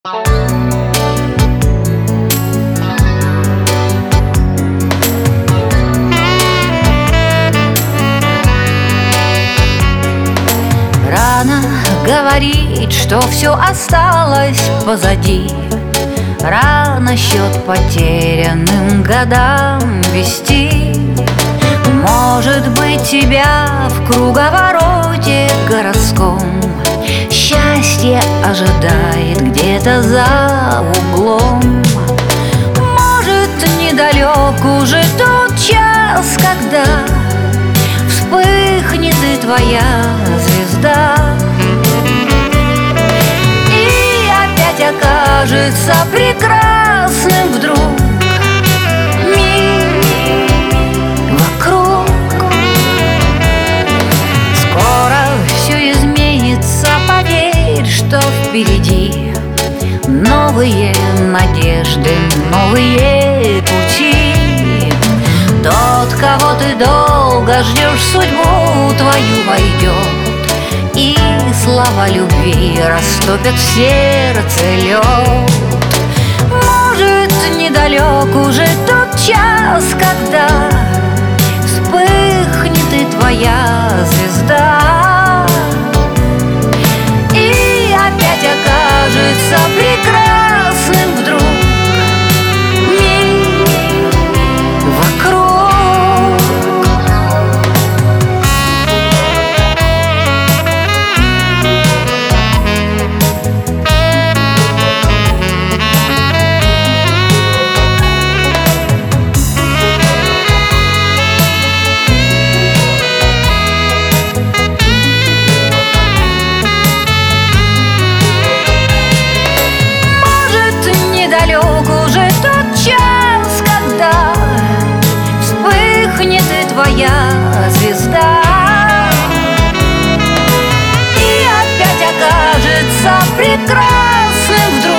Рано говорить, что все осталось позади. Рано счет потерянным годам вести. Может быть, тебя в круговороте городском счастье ожидает где-то за углом. Может, недалек уже тот час, когда вспыхнет и твоя звезда, и опять окажется прекрасным вдруг мир вокруг. Скоро все изменится, поверь, что впереди новые надежды, новые пути. Тот, кого ты долго ждешь, судьбу твою войдет, и слова любви растопят в сердце лед. Может, недалек уже тот час, когда вспыхнет и твоя звезда, и опять окажется прекрасным вдруг мир вокруг. Уже тот час, когда вспыхнет и твоя звезда, и опять окажется прекрасным вдруг